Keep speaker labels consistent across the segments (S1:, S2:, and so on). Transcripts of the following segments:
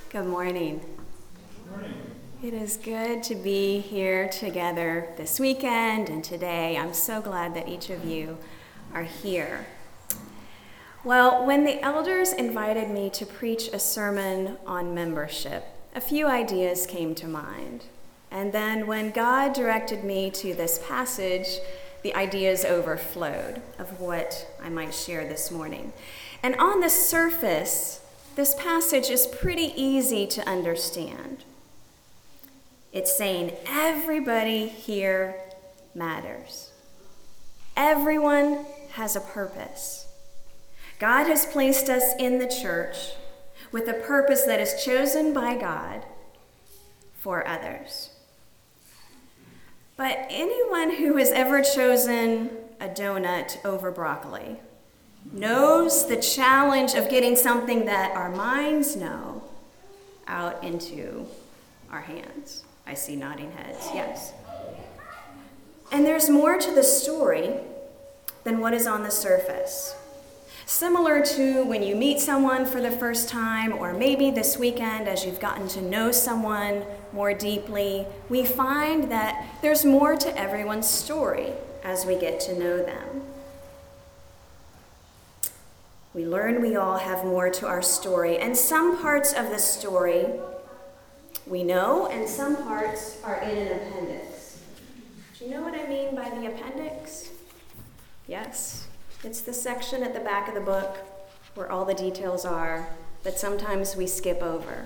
S1: Good morning. It is good to be here together this weekend and today. I'm so glad that each of you are here. Well, when the elders invited me to preach a sermon on membership, a few ideas came to mind. And then when God directed me to this passage, the ideas overflowed of what I might share this morning. And on the surface, this passage is pretty easy to understand. It's saying everybody here matters. Everyone has a purpose. God has placed us in the church with a purpose that is chosen by God for others. But anyone who has ever chosen a donut over broccoli knows the challenge of getting something that our minds know out into our hands. I see nodding heads, yes. And there's more to the story than what is on the surface. Similar to when you meet someone for the first time, or maybe this weekend as you've gotten to know someone more deeply, we find that there's more to everyone's story as we get to know them. We learn we all have more to our story, and some parts of the story we know, and some parts are in an appendix. Do you know what I mean by the appendix? Yes, it's the section at the back of the book where all the details are that sometimes we skip over.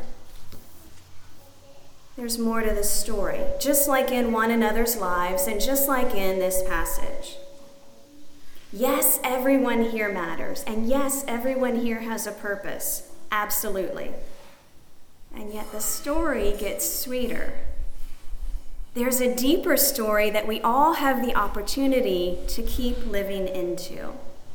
S1: There's more to the story, just like in one another's lives and just like in this passage. Yes, everyone here matters, and yes, everyone here has a purpose, absolutely. And yet the story gets sweeter. There's a deeper story that we all have the opportunity to keep living into.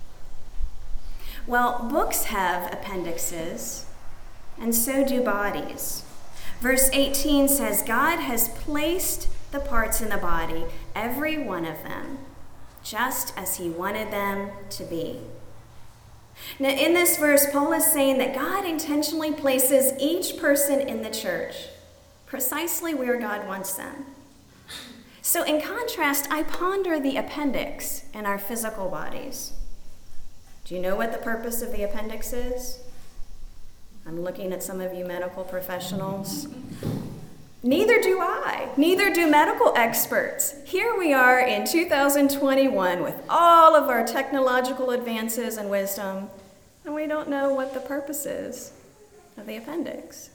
S1: Well, books have appendixes, and so do bodies. Verse 18 says, God has placed the parts in the body, every one of them, just as he wanted them to be. Now, in this verse, Paul is saying that God intentionally places each person in the church precisely where God wants them. So in contrast, I ponder the appendix in our physical bodies. Do you know what the purpose of the appendix is? I'm looking at some of you medical professionals. Neither do I. Neither do medical experts. Here we are in 2021 with all of our technological advances and wisdom, and we don't know what the purpose is of the appendix.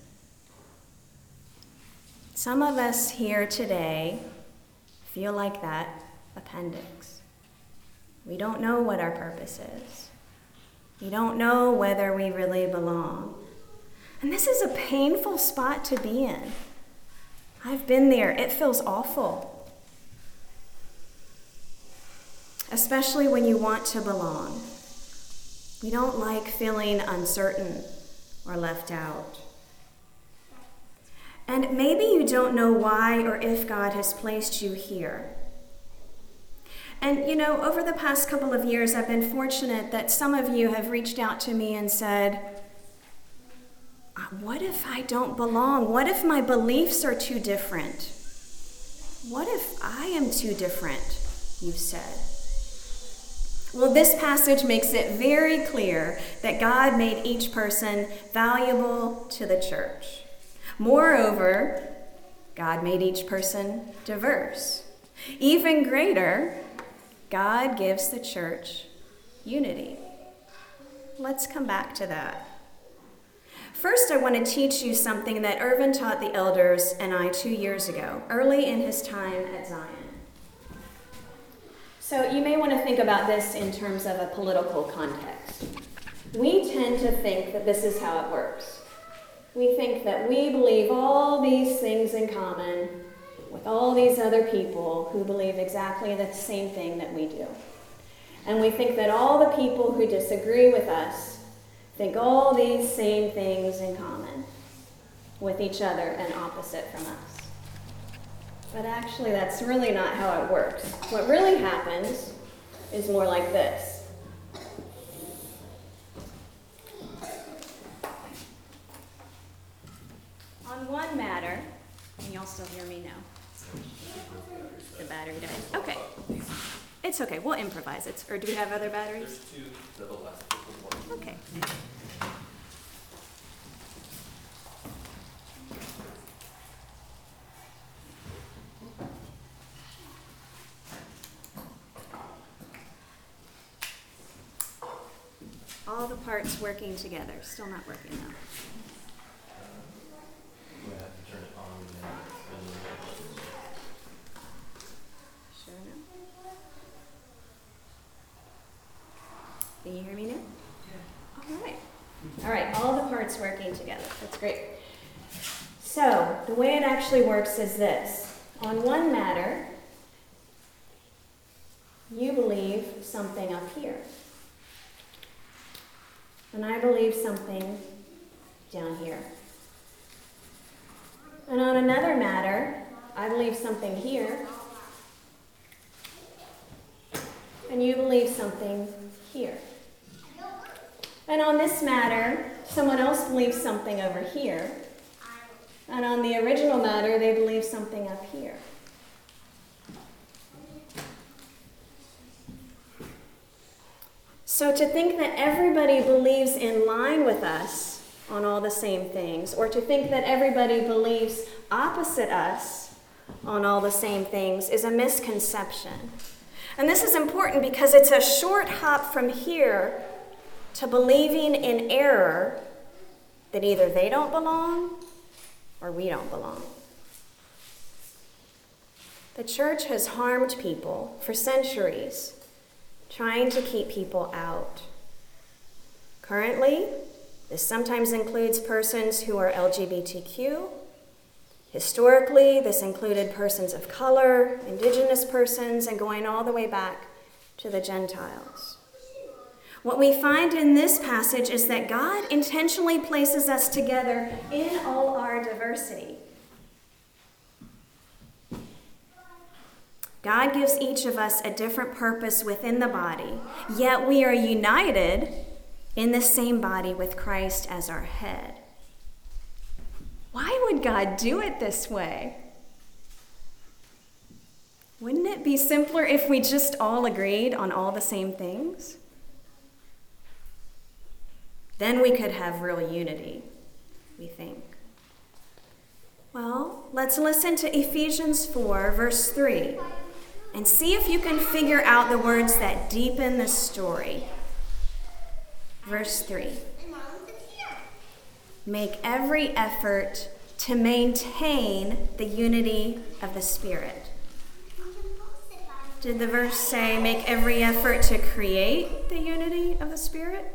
S1: Some of us here today feel like that appendix. We don't know what our purpose is. We don't know whether we really belong. And this is a painful spot to be in. I've been there. It feels awful. Especially when you want to belong. You don't like feeling uncertain or left out. And maybe you don't know why or if God has placed you here. And you know, over the past couple of years, I've been fortunate that some of you have reached out to me and said, what if I don't belong? What if my beliefs are too different? What if I am too different? You've said. Well, this passage makes it very clear that God made each person valuable to the church. Moreover, God made each person diverse. Even greater, God gives the church unity. Let's come back to that. First, I want to teach you something that Irvin taught the elders and I 2 years ago, early in his time at Zion. So you may want to think about this in terms of a political context. We tend to think that this is how it works. We think that we believe all these things in common with all these other people who believe exactly the same thing that we do. And we think that all the people who disagree with us think all these same things in common with each other and opposite from us. But actually, that's really not how it works. What really happens is more like this. On one matter, can y'all still hear me now? The battery died. Okay. It's okay. We'll improvise. Or do we have other batteries?
S2: There's two that will last for 1.
S1: Okay. All the parts working together. Still not working though.
S2: We have to turn it on and then
S1: Sure enough. Can you hear me now? Yeah. All right. All right, all the parts working together. That's great. So, the way it actually works is this. On one matter, you believe something up here. And I believe something down here. And on another matter, I believe something here. And you believe something here. And on this matter, someone else believes something over here. And on the original matter, they believe something up here. So to think that everybody believes in line with us on all the same things, or to think that everybody believes opposite us on all the same things, is a misconception. And this is important because it's a short hop from here to believing in error that either they don't belong or we don't belong. The church has harmed people for centuries, trying to keep people out. Currently, this sometimes includes persons who are LGBTQ. Historically, this included persons of color, indigenous persons, and going all the way back to the Gentiles. What we find in this passage is that God intentionally places us together in all our diversity. God gives each of us a different purpose within the body, yet we are united in the same body with Christ as our head. Why would God do it this way? Wouldn't it be simpler if we just all agreed on all the same things? Then we could have real unity, we think. Well, let's listen to Ephesians 4, verse 3, and see if you can figure out the words that deepen the story. Verse 3. Make every effort to maintain the unity of the Spirit. Did the verse say, make every effort to create the unity of the Spirit?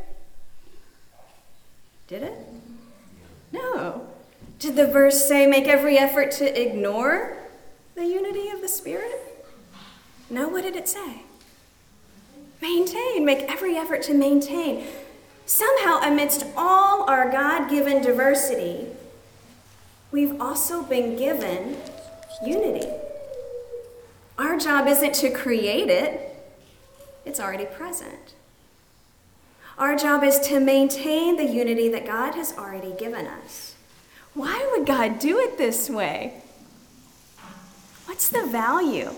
S1: Did it? No. Did the verse say, make every effort to ignore the unity of the Spirit? No, what did it say? Maintain, make every effort to maintain. Somehow, amidst all our God-given diversity, we've also been given unity. Our job isn't to create it, it's already present. Our job is to maintain the unity that God has already given us. Why would God do it this way? What's the value?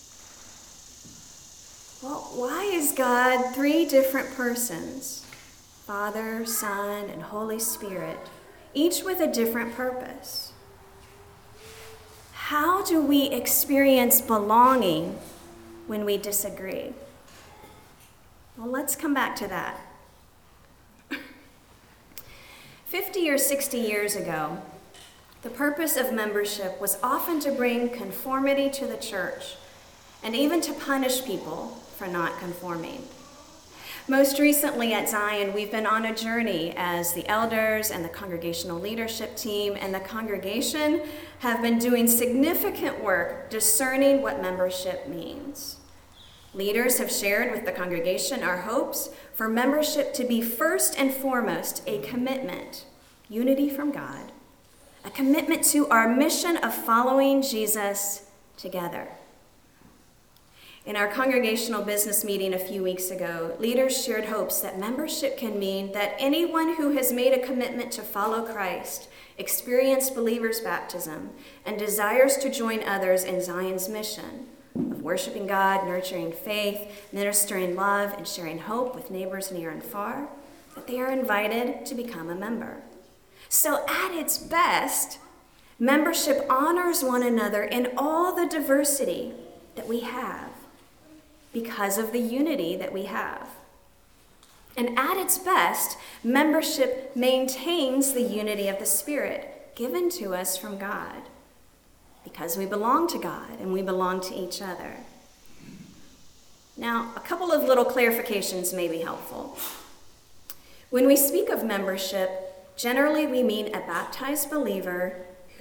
S1: Well, why is God 3 different persons, Father, Son, and Holy Spirit, each with a different purpose? How do we experience belonging when we disagree? Well, let's come back to that. 50 or 60 years ago, the purpose of membership was often to bring conformity to the church and even to punish people for not conforming. Most recently at Zion, we've been on a journey as the elders and the congregational leadership team and the congregation have been doing significant work discerning what membership means. Leaders have shared with the congregation our hopes for membership to be first and foremost a commitment, unity from God, a commitment to our mission of following Jesus together. In our congregational business meeting a few weeks ago, leaders shared hopes that membership can mean that anyone who has made a commitment to follow Christ, experienced believer's baptism, and desires to join others in Zion's mission of worshiping God, nurturing faith, ministering love, and sharing hope with neighbors near and far, that they are invited to become a member. So at its best, membership honors one another in all the diversity that we have because of the unity that we have. And at its best, membership maintains the unity of the Spirit given to us from God because we belong to God and we belong to each other. Now, a couple of little clarifications may be helpful. When we speak of membership, generally we mean a baptized believer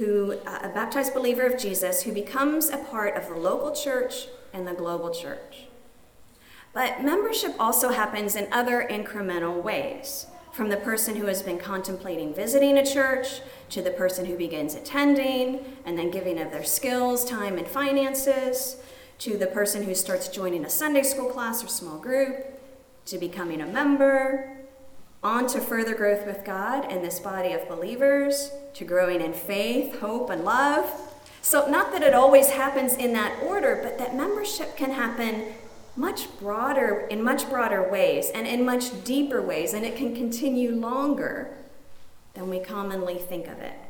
S1: of Jesus who becomes a part of the local church and the global church. But membership also happens in other incremental ways, from the person who has been contemplating visiting a church to the person who begins attending and then giving of their skills, time, and finances, to the person who starts joining a Sunday school class or small group, to becoming a member, on to further growth with God in this body of believers, to growing in faith, hope, and love. So not that it always happens in that order, but that membership can happen in much broader ways and in much deeper ways, and it can continue longer than we commonly think of it.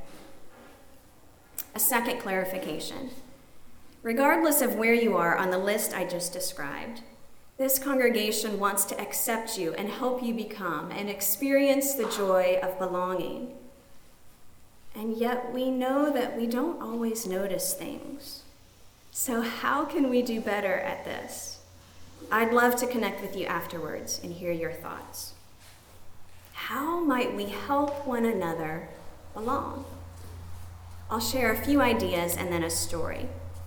S1: A second clarification. Regardless of where you are on the list I just described, this congregation wants to accept you and help you become and experience the joy of belonging. And yet we know that we don't always notice things. So how can we do better at this? I'd love to connect with you afterwards and hear your thoughts. How might we help one another belong? I'll share a few ideas and then a story.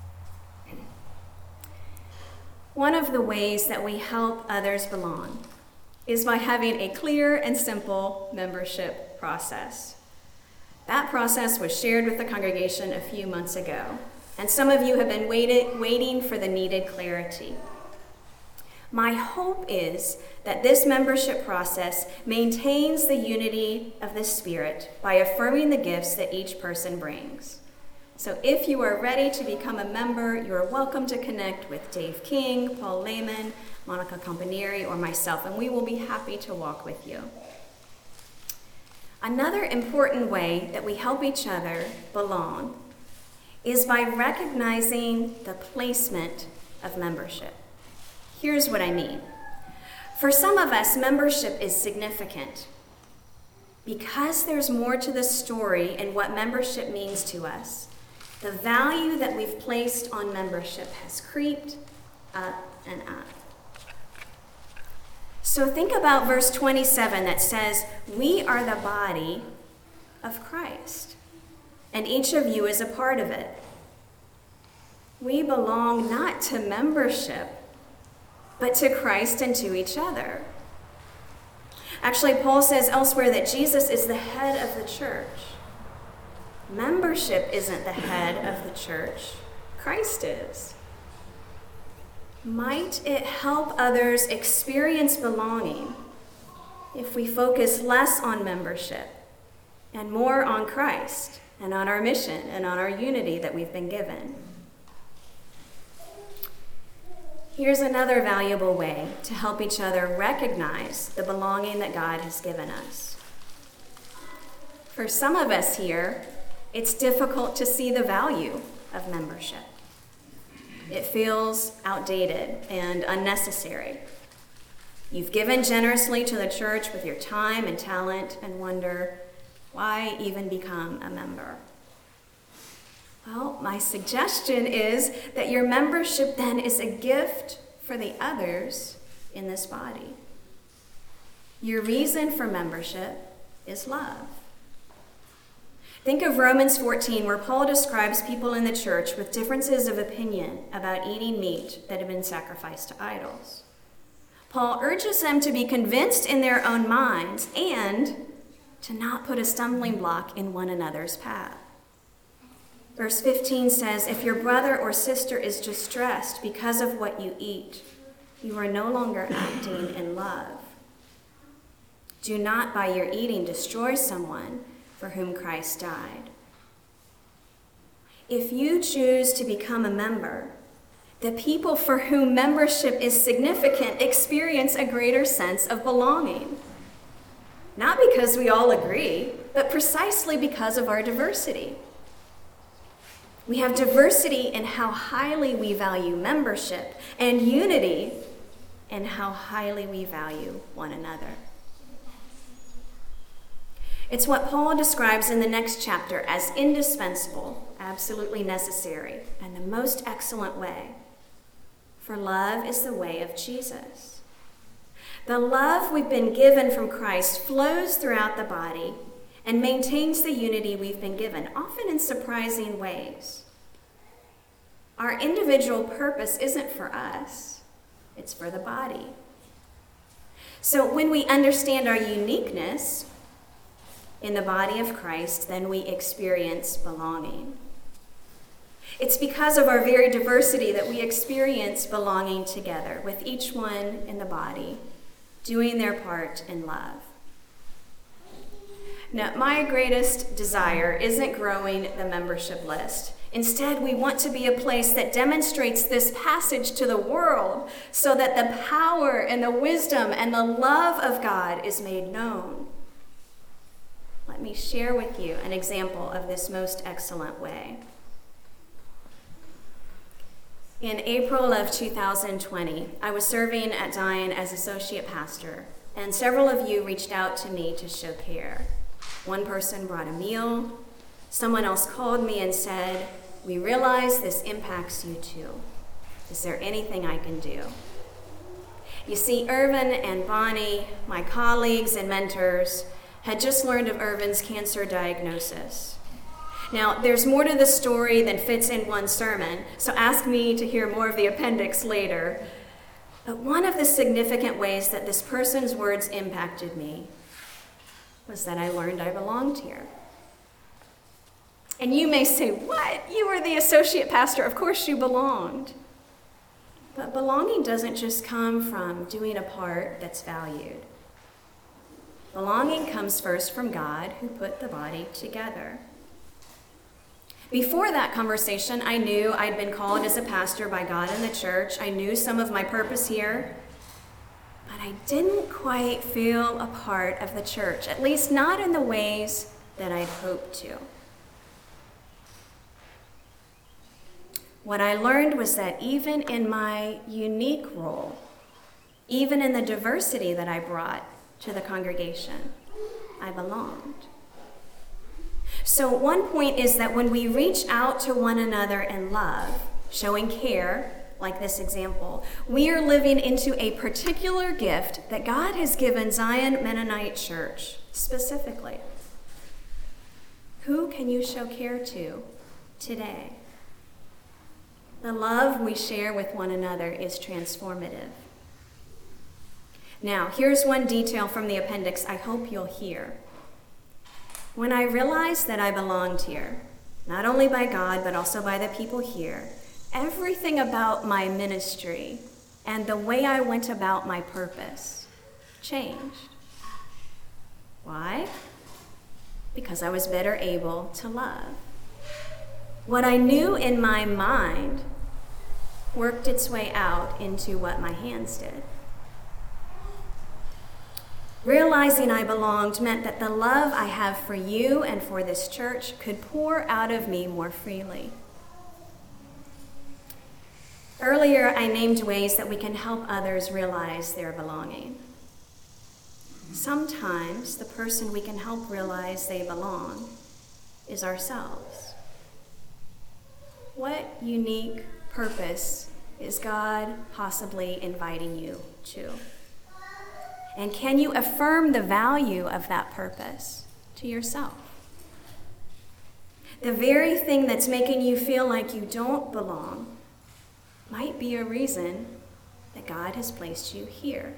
S1: One of the ways that we help others belong is by having a clear and simple membership process. That process was shared with the congregation a few months ago, and some of you have been waiting for the needed clarity. My hope is that this membership process maintains the unity of the Spirit by affirming the gifts that each person brings. So if you are ready to become a member, you are welcome to connect with Dave King, Paul Lehman, Monica Companieri, or myself, and we will be happy to walk with you. Another important way that we help each other belong is by recognizing the placement of membership. Here's what I mean. For some of us, membership is significant. Because there's more to the story and what membership means to us, the value that we've placed on membership has creeped up and up. So think about verse 27 that says, "We are the body of Christ, and each of you is a part of it." We belong not to membership, but to Christ and to each other. Actually, Paul says elsewhere that Jesus is the head of the church. Membership isn't the head of the church. Christ is. Might it help others experience belonging if we focus less on membership and more on Christ and on our mission and on our unity that we've been given? Here's another valuable way to help each other recognize the belonging that God has given us. For some of us here, it's difficult to see the value of membership. It feels outdated and unnecessary. You've given generously to the church with your time and talent and wonder, why even become a member? Well, my suggestion is that your membership then is a gift for the others in this body. Your reason for membership is love. Think of Romans 14, where Paul describes people in the church with differences of opinion about eating meat that had been sacrificed to idols. Paul urges them to be convinced in their own minds and to not put a stumbling block in one another's path. Verse 15 says, "If your brother or sister is distressed because of what you eat, you are no longer acting in love. Do not by your eating destroy someone for whom Christ died." If you choose to become a member, the people for whom membership is significant experience a greater sense of belonging. Not because we all agree, but precisely because of our diversity. We have diversity in how highly we value membership and unity in how highly we value one another. It's what Paul describes in the next chapter as indispensable, absolutely necessary, and the most excellent way. For love is the way of Jesus. The love we've been given from Christ flows throughout the body and maintains the unity we've been given, often in surprising ways. Our individual purpose isn't for us, it's for the body. So when we understand our uniqueness in the body of Christ, then we experience belonging. It's because of our very diversity that we experience belonging together, with each one in the body doing their part in love. Now, my greatest desire isn't growing the membership list. Instead, we want to be a place that demonstrates this passage to the world so that the power and the wisdom and the love of God is made known. Let me share with you an example of this most excellent way. In April of 2020, I was serving at Zion as associate pastor, and several of you reached out to me to show care. One person brought a meal. Someone else called me and said, "We realize this impacts you too. Is there anything I can do?" You see, Irvin and Bonnie, my colleagues and mentors, had just learned of Irvin's cancer diagnosis. Now, there's more to the story than fits in one sermon, so ask me to hear more of the appendix later. But one of the significant ways that this person's words impacted me was that I learned I belonged here. And you may say, "What? You were the associate pastor. Of course you belonged." But belonging doesn't just come from doing a part that's valued. Belonging comes first from God, who put the body together. Before that conversation, I knew I'd been called as a pastor by God and the church. I knew some of my purpose here, but I didn't quite feel a part of the church, at least not in the ways that I'd hoped to. What I learned was that even in my unique role, even in the diversity that I brought to the congregation, I belonged. So one point is that when we reach out to one another in love, showing care, like this example, we are living into a particular gift that God has given Zion Mennonite Church specifically. Who can you show care to today? The love we share with one another is transformative. Now, here's one detail from the appendix I hope you'll hear. When I realized that I belonged here, not only by God, but also by the people here, everything about my ministry and the way I went about my purpose changed. Why? Because I was better able to love. What I knew in my mind worked its way out into what my hands did. Realizing I belonged meant that the love I have for you and for this church could pour out of me more freely. Earlier, I named ways that we can help others realize their belonging. Sometimes the person we can help realize they belong is ourselves. What unique purpose is God possibly inviting you to? And can you affirm the value of that purpose to yourself? The very thing that's making you feel like you don't belong might be a reason that God has placed you here.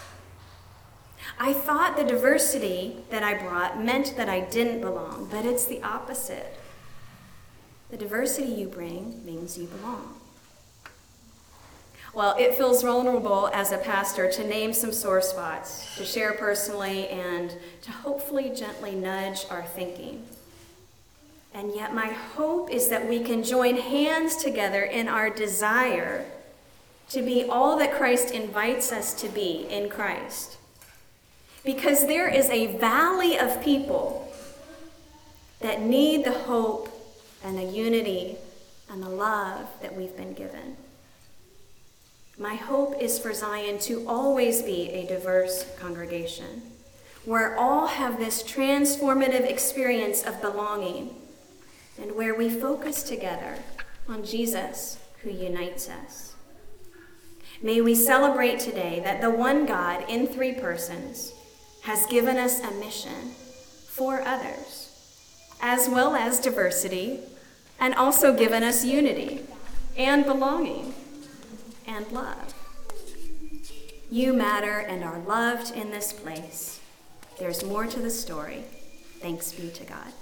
S1: I thought the diversity that I brought meant that I didn't belong, but it's the opposite. The diversity you bring means you belong. Well, it feels vulnerable as a pastor to name some sore spots, to share personally, and to hopefully gently nudge our thinking. And yet my hope is that we can join hands together in our desire to be all that Christ invites us to be in Christ. Because there is a valley of people that need the hope and the unity and the love that we've been given. My hope is for Zion to always be a diverse congregation, where all have this transformative experience of belonging, and where we focus together on Jesus, who unites us. May we celebrate today that the one God in three persons has given us a mission for others, as well as diversity, and also given us unity and belonging and love. You matter and are loved in this place. There's more to the story. Thanks be to God.